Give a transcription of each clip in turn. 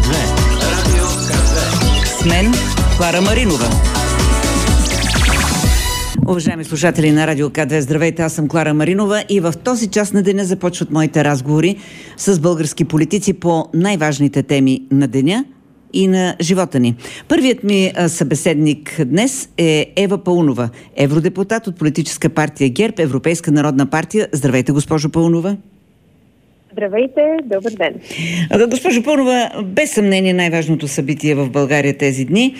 Радио К2. С мен Клара Маринова. Уважаеми слушатели на Радио К2, здравейте, аз съм Клара Маринова и в този час на деня започват моите разговори с български политици по най-важните теми на деня и на живота ни. Първият ми събеседник днес е Ева Паунова, евродепутат от политическа партия ГЕРБ, Европейска народна партия. Здравейте, госпожо Паунова. Здравейте, добър ден. Госпожо Паунова, без съмнение най-важното събитие в България тези дни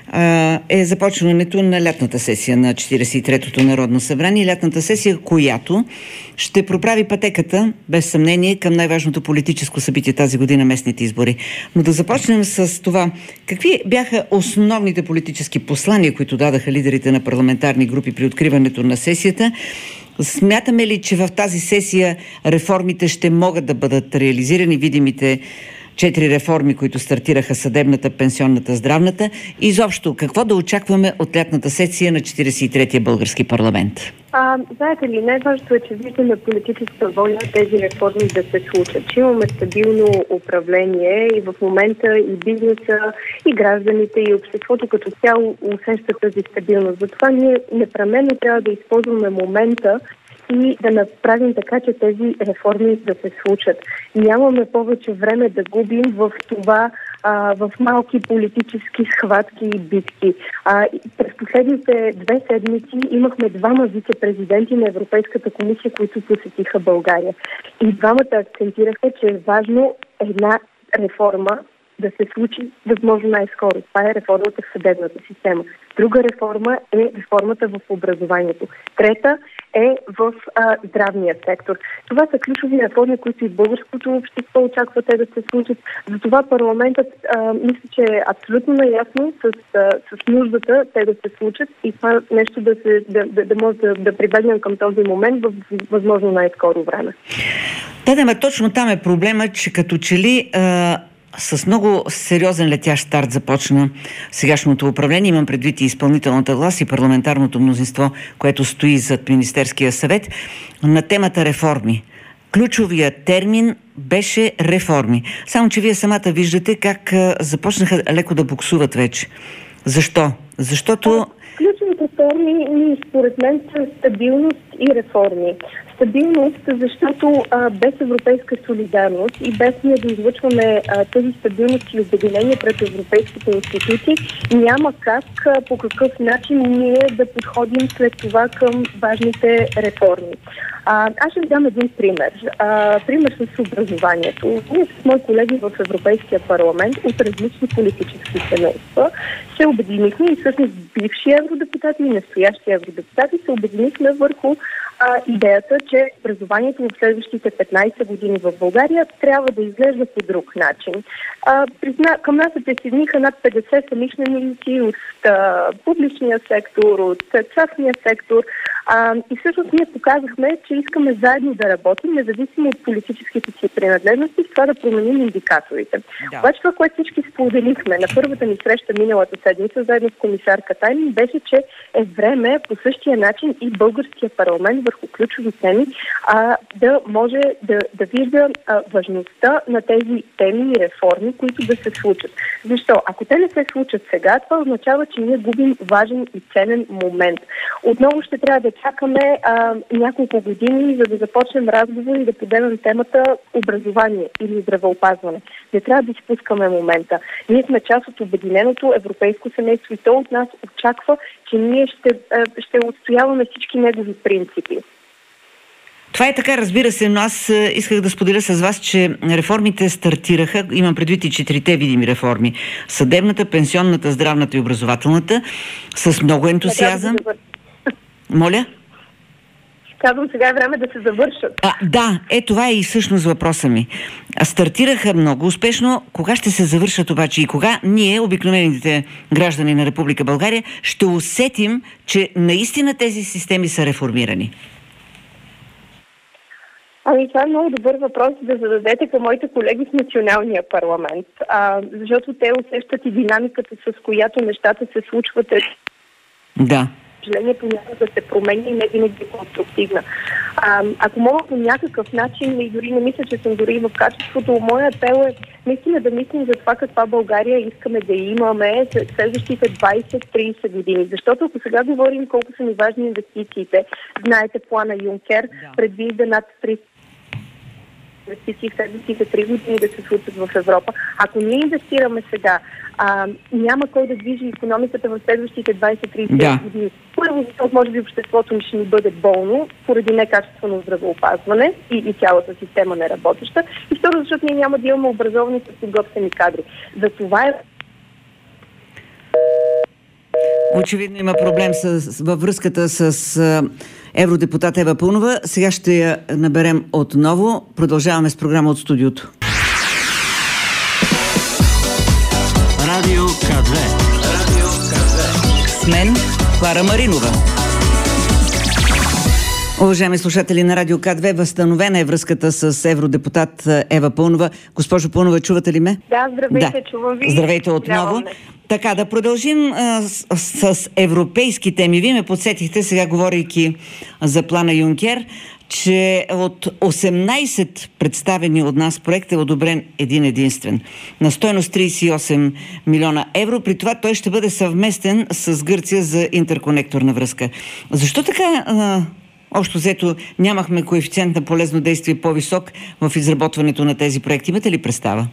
е започването на лятната сесия на 43-то Народно събрание. Лятната сесия, която ще проправи пътеката, без съмнение, към най-важното политическо събитие тази година, местните избори. Но да започнем с това. Какви бяха основните политически послания, които дадаха лидерите на парламентарни групи при откриването на сесията? Смятаме ли, че в тази сесия реформите ще могат да бъдат реализирани, видимите 4 реформи, които стартираха: съдебната, пенсионната, здравната? Изобщо, какво да очакваме от лятната сесия на 43-я български парламент? Знаете ли, най-важното е, че виждаме политическа воля тези реформи да се случат. Че имаме стабилно управление и в момента и бизнеса, и гражданите, и обществото като цяло усещат тази стабилност. Затова ние непременно трябва да използваме момента и да направим така, че тези реформи да се случат. Нямаме повече време да губим в това, в малки политически схватки и битки. През последните 2 седмици имахме 2 вице-президенти на Европейската комисия, които посетиха България. И двамата акцентираха, че е важно една реформа да се случи възможно най-скоро. Това е реформата в съдебната система. Друга реформа е реформата в образованието. Трета е в здравния сектор. Това са ключови реформи, които и българското общество очаква те да се случат. Затова парламентът мисля, че е абсолютно наясно с нуждата те да се случат и това нещо да може да прибегнем към този момент в възможно най-скоро време. Да, точно там е проблема, че като че ли с много сериозен летящ старт започна сегашното управление. Имам предвид и изпълнителната власт и парламентарното мнозинство, което стои зад Министерския съвет, на темата реформи. Ключовият термин беше реформи. Само че вие самата виждате как започнаха леко да буксуват вече. Защо? Защото ключовите термини, според мен, са стабилност и реформи. Стабилност, защото без европейска солидарност и без ние да излъчваме тази стабилност и обединение пред европейските институции, няма как по какъв начин ние да подходим след това към важните реформи. Аз ще ви дам един пример. Пример с образованието. Ние с мои колеги в Европейския парламент от различни политически семейства се обединихме и всъщност бивши евродепутати и настоящи евродепутати се обединихме върху идеята, че образованието в следващите 15 години в България трябва да изглежда по друг начин. Към нас се присъединиха над 50 самишленици от публичния сектор, от частния сектор. И всъщност ние показахме, че искаме заедно да работим, независимо от политическите си принадлежности, с това да променим индикаторите. Да. Обаче това, което всички споделихме на първата ни среща миналата седмица, заедно с комисар Катайнен, беше, че е време по същия начин и българския парламент върху ключови теми да може да вижда важността на тези теми и реформи, които да се случат. Защо? Ако те не се случат сега, това означава, че ние губим важен и ценен момент. Отново ще трябва да чакаме няколко години, за да започнем разговор и да подемем темата образование или здравеопазване. Не трябва да изпускаме момента. Ние сме част от обединеното европейско семейство и то от нас очаква, че ние ще отстояваме всички негови принципи. това е така, разбира се, но аз исках да споделя с вас, че реформите стартираха, имам предвид и 4 видими реформи: съдебната, пенсионната, здравната и образователната, с много ентусиазъм. Моля? Казвам, сега е време да се завършат. Да, това е и всъщност въпроса ми. Стартираха много успешно. Кога ще се завършат обаче и кога ние, обикновените граждани на Република България, ще усетим, че наистина тези системи са реформирани? Това е много добър въпрос да зададете към моите колеги в националния парламент, защото те усещат и динамиката, с която нещата се случват. Да. Понякога се променя и не винаги е конструктивна. Ако мога по някакъв начин, и дори не мисля, че съм дори в качеството, моя апел е наистина да мислим за това каква България искаме да имаме за следващите 20-30 години. Защото ако сега говорим колко са ни важни инвестициите, знаете, плана Юнкер предвижда над 3 инвестиции в следващите 3 години да се случат в Европа. Ако ние инвестираме сега, няма кой да движи икономиката в следващите 20-30 години. Първо, защото може би обществото ни ще ни бъде болно поради некачествено здравеопазване и цялата система не работеща. И второ, защото ние няма да имаме образовани с подготвени кадри. За това е... Очевидно има проблем във връзката с евродепутат Ева Паунова. Сега ще я наберем отново. Продължаваме с програма от студиото. Радио К2. Радио К2. С мен Клара Маринова. Уважаеми слушатели на Радио К2, възстановена е връзката с евродепутат Ева Паунова. Госпожо Паунова, чувате ли ме? Да, здравейте, чувам ви. Здравейте отново. Така, да продължим с европейски теми. Вие ме подсетихте, сега говорейки за плана Юнкер, че от 18 представени от нас проект е одобрен един единствен. На стойност 38 милиона евро. При това той ще бъде съвместен с Гърция за интерконекторна връзка. Защо така... Общо взето нямахме коефициент на полезно действие по-висок в изработването на тези проекти. Имате ли представа?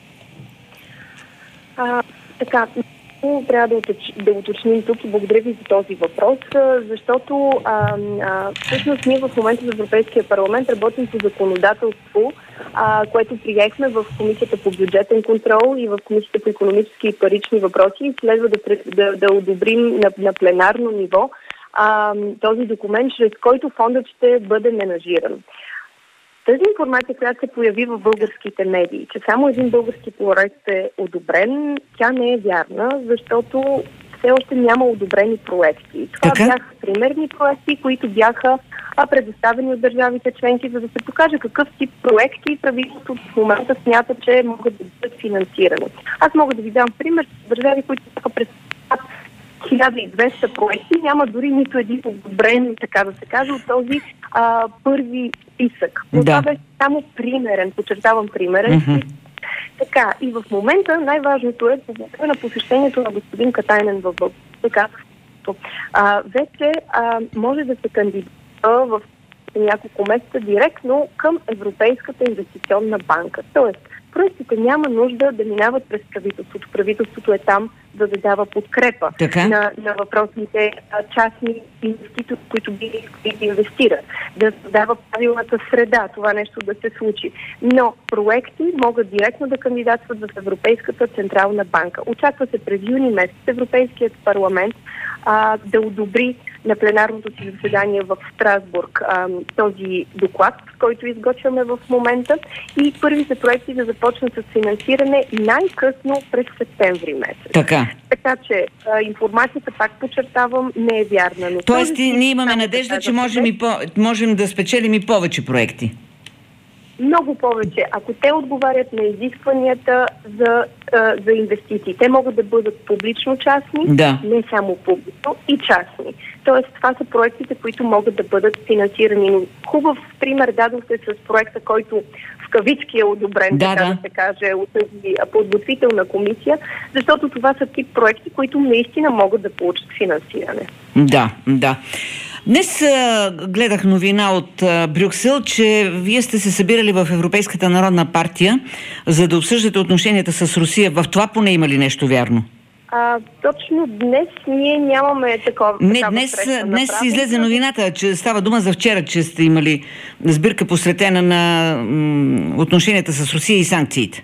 Така, трябва да уточним тук и благодаря ви за този въпрос, защото всъщност ние в момента в Европейския парламент работим по законодателство, което приехме в Комисията по бюджетен контрол и в Комисията по икономически и парични въпроси и следва да одобрим на пленарно ниво този документ, чрез който фондът ще бъде менажиран. Тази информация, която се появи в българските медии, че само един български проект е одобрен, тя не е вярна, защото все още няма одобрени проекти. Това бяха примерни проекти, които бяха предоставени от държавите членки, за да се покаже какъв тип проекти правителството в момента смята, че могат да бъдат финансирани. Аз мога да ви дам пример с държави, които бяха представят 1200 проекти, няма дори нито един одобрен, така да се каже, от този първи списък. Но това беше само примерен, подчертавам примерен. Така, и в момента най-важното е на посещението на господин Катайнен в България. Вече може да се кандидатира в няколко месеца директно към Европейската инвестиционна банка. Тоест, проектите няма нужда да минават през правителството. Правителството е там да дава подкрепа на въпросните частни инвеститори, които би искали да инвестират, да дава правилната среда това нещо да се случи. Но проекти могат директно да кандидатстват в Европейската централна банка. Очаква се през юни месец Европейският парламент да одобри на пленарното си заседание в Страсбург този доклад, който изготвяме в момента, и първите проекти да започнат с финансиране най-късно през септември месец. Така че информацията, пак подчертавам, не е вярна. Но тоест ние имаме надежда, че можем да спечелим и повече проекти. Много повече, ако те отговарят на изискванията за инвестиции. Те могат да бъдат публично-частни, не само публично, и частни. Тоест, това са проектите, които могат да бъдат финансирани. Но хубав пример дадохте с проекта, който в кавички е одобрен, така да се каже, от тази подготвителна комисия, защото това са тип проекти, които наистина могат да получат финансиране. Да. Днес гледах новина от Брюксел, че вие сте се събирали в Европейската народна партия, за да обсъждате отношенията с Русия. В това поне има ли нещо вярно? Точно днес ние нямаме такова. Днес излезе новината, че става дума за вчера, че сте имали сбирка посветена на отношенията с Русия и санкциите.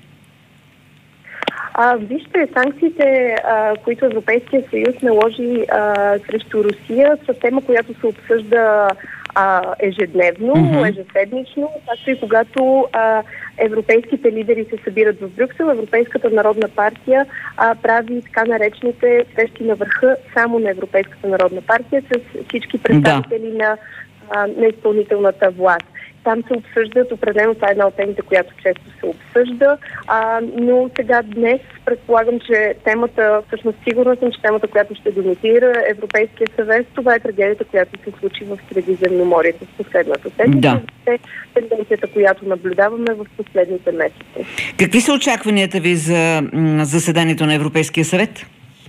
Вижте, санкциите, които Европейския съюз наложи срещу Русия, са тема, която се обсъжда ежедневно, ежеседмично, както и когато европейските лидери се събират в Брюксел. Европейската народна партия прави така наречените срещи на върха само на Европейската народна партия с всички представители на изпълнителната власт. там се обсъждат, определено това е една от темите, която често се обсъжда, но сега днес предполагам, че темата, всъщност сигурна съм, че темата, която ще доминира Европейския съвет, това е трагедията, която се случи в Средиземноморието в последната седмица. Да. Тенденцията, която наблюдаваме в последните месеци. Какви са очакванията ви за заседанието на Европейския съвет?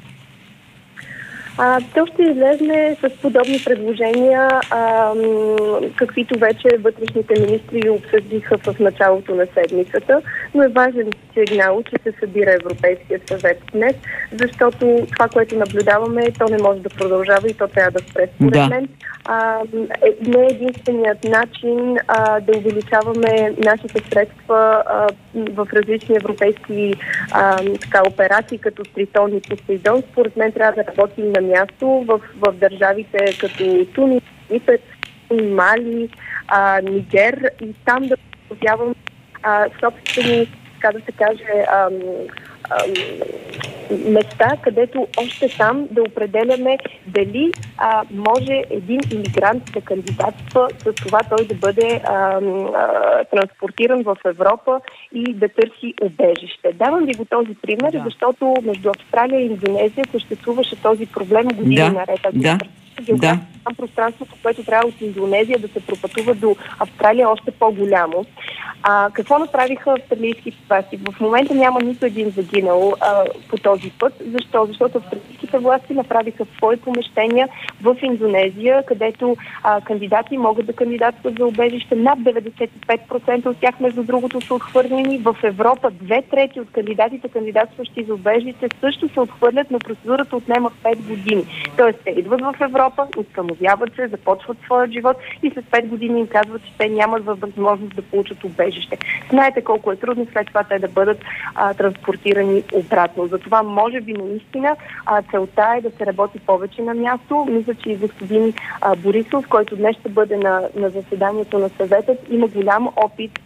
То ще излезне с подобни предложения, каквито вече вътрешните министри обсъдиха в началото на седмицата, но е важен сигнал, че се събира Европейския съвет днес, защото това, което наблюдаваме, то не може да продължава и то трябва да спре. Според мен не е единственият начин да увеличаваме нашите средства в различни европейски операции, като Тритон и Посейдон. Според мен трябва да работим на място в държавите като Тунис, Египет, Мали, Нигер и там да подяваме собствени, така да се каже, места, където още там да определяме дали може един имигрант да кандидатства с това той да бъде транспортиран в Европа и да търси убежище. Давам ви го този пример, защото между Австралия и Индонезия съществуваше този проблем години наред. Пространството, което трябва от Индонезия да се пропътува до Австралия, още по-голямо. Какво направиха австралийските власти? В момента няма нито един загинал по този път. Защо? Защото австралийските власти направиха свои помещения в Индонезия, където кандидати могат да кандидатстват за убежище. Над 95% от тях, между другото, са отхвърлени. В Европа 2/3 от кандидатите, кандидатстващи за убежище, също се отхвърлят, но процедурата отнема 5 години. Тоест, те идват в Европа, установяват се, започват своя живот и след 5 години им казват, че те нямат възможност да получат убежище. Знаете колко е трудно след това те да бъдат транспортирани обратно. Затова може би наистина целта е да се работи повече на място. Мисля, че и господин Борисов, който днес ще бъде на заседанието на съветът, има голям опит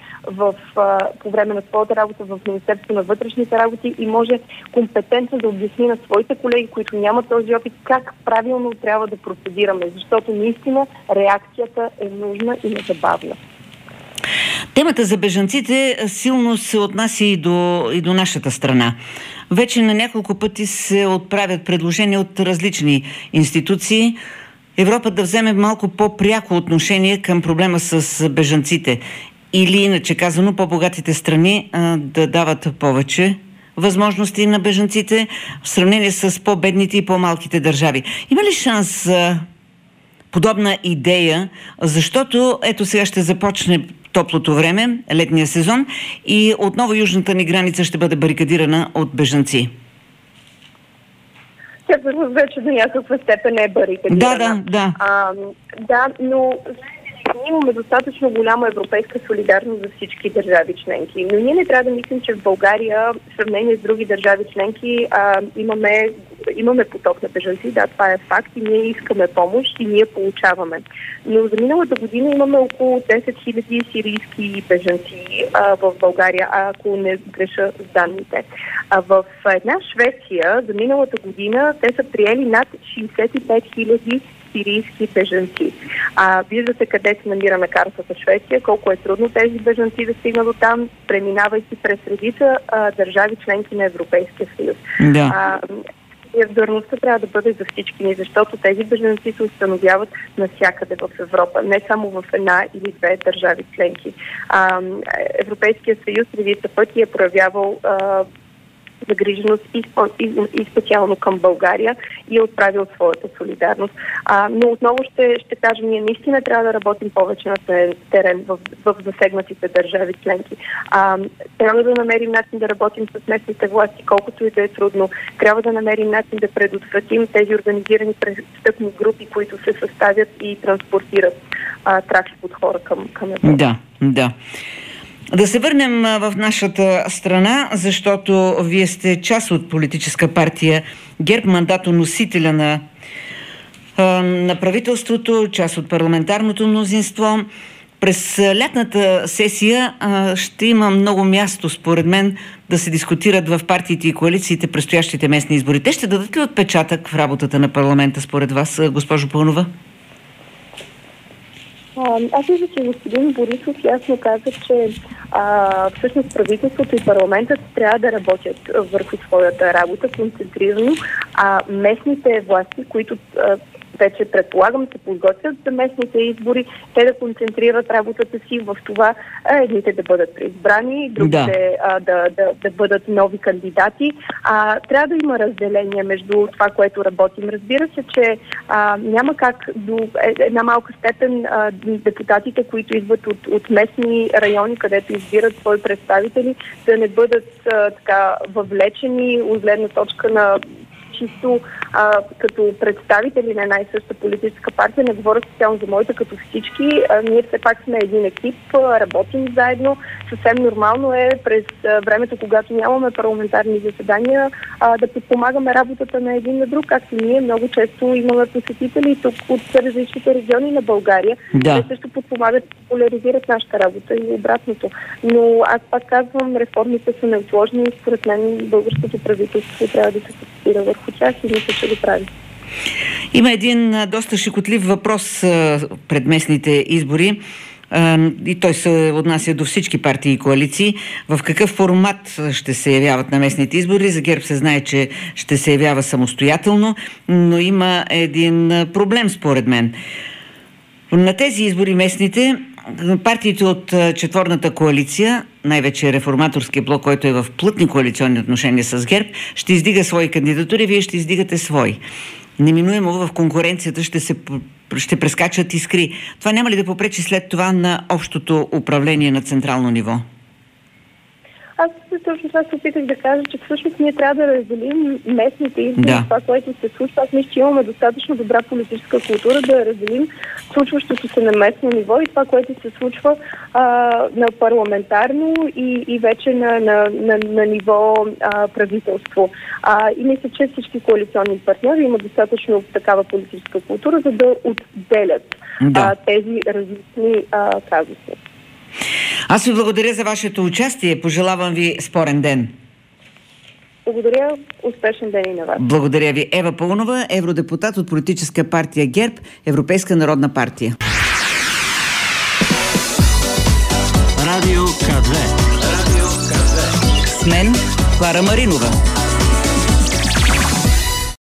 по време на своята работа в Министерството на вътрешните работи и може компетентно да обясни на своите колеги, които нямат този опит, как правилно трябва да процедираме, защото наистина реакцията е нужна и незабавна. Темата за бежанците силно се отнася и до нашата страна. Вече на няколко пъти се отправят предложения от различни институции Европа да вземе малко по-пряко отношение към проблема с бежанците. Или, иначе казано, по-богатите страни да дават повече възможности на бежанците в сравнение с по-бедните и по-малките държави. Има ли шанс за подобна идея? Защото ето сега ще започне топлото време, летния сезон и отново южната ни граница ще бъде барикадирана от бежанци. Тя вече до някаква степен е барикадирана. Да, но ние имаме достатъчно голяма европейска солидарност за всички държави членки. Но ние не трябва да мислим, че в България, в сравнение с други държави членки, имаме поток на бежанци. Да, това е факт и ние искаме помощ и ние получаваме. Но за миналата година имаме около 10 000 сирийски бежанци в България, ако не греша с данните. В една Швеция за миналата година те са приели над 65 000 сирийски бежанци. Виждате къде се намира на картата Швеция, колко е трудно тези бежанци да стигнат до там, преминавайки през редица държави членки на Европейския съюз. Да. Солидарността трябва да бъде за всички ни, защото тези бежанци се установяват навсякъде в Европа, не само в една или две държави членки. Европейския съюз редица пъти е проявявал загриженост и специално към България и е отправил своята солидарност. Но отново ще кажа, ние наистина трябва да работим повече на терен в засегнатите държави членки. Трябва да намерим начин да работим с местните власти, колкото и да е трудно. Трябва да намерим начин да предотвратим тези организирани престъпни групи, които се съставят и транспортират трафик от хора към Европа. Да. Да се върнем в нашата страна, защото вие сте част от политическа партия ГЕРБ, мандатоносителя на правителството, част от парламентарното мнозинство. През лятната сесия ще има много място, според мен, да се дискутират в партиите и коалициите предстоящите местни избори. Те ще дадат ли отпечатък в работата на парламента, според вас, госпожо Пълнова? Аз мисля, че господин Борисов ясно каза, че всъщност правителството и парламентът трябва да работят върху своята работа концентрирано, а местните власти, които вече предполагам се подготвят за местните избори, те да концентрират работата си в това едните да бъдат преизбрани, другите да бъдат нови кандидати. Трябва да има разделение между това, което работим. Разбира се, че няма как до една малка степен депутатите, които идват от местни райони, където избират свои представители, да не бъдат така въвлечени от гледна точка на чисто като представители на една и съща политическа партия, не говоря специално за моята, като всички. Ние все пак сме един екип, работим заедно. Съвсем нормално е през времето, когато нямаме парламентарни заседания, да подпомагаме работата на един на друг, както ние много често имаме посетители тук от различните региони на България. Те също подпомагат и популяризират нашата работа и обратното. Но аз пак казвам, реформите са неотложни и според мен българското правителство трябва да се фокусира върху тях и мисля, че го прави. Има един доста щекотлив въпрос пред местните избори и той се отнася до всички партии и коалиции. В какъв формат ще се явяват на местните избори? За ГЕРБ се знае, че ще се явява самостоятелно, но има един проблем според мен. На тези избори местните партиите от четворната коалиция, най-вече реформаторския блок, който е в плътни коалиционни отношения с ГЕРБ, ще издига свои кандидатури, вие ще издигате свои. Неминуемо в конкуренцията ще прескачат искри. Това няма ли да попречи след това на общото управление на централно ниво? Аз точно това се опитах да кажа, че всъщност ние трябва да разделим местните избори, това, което се случва. Аз мисля, че имаме достатъчно добра политическа култура да разделим случващото се на местно ниво и това, което се случва на парламентарно и вече на ниво правителство. И мисля, че всички коалиционни партньори имат достатъчно такава политическа култура, за да отделят тези различни казуси. Аз ви благодаря за вашето участие. Пожелавам ви спорен ден. Благодаря. Успешен ден и на вас. Благодаря ви. Ева Паунова, евродепутат от политическа партия ГЕРБ, Европейска народна партия. Радио К2. С мен Клара Маринова.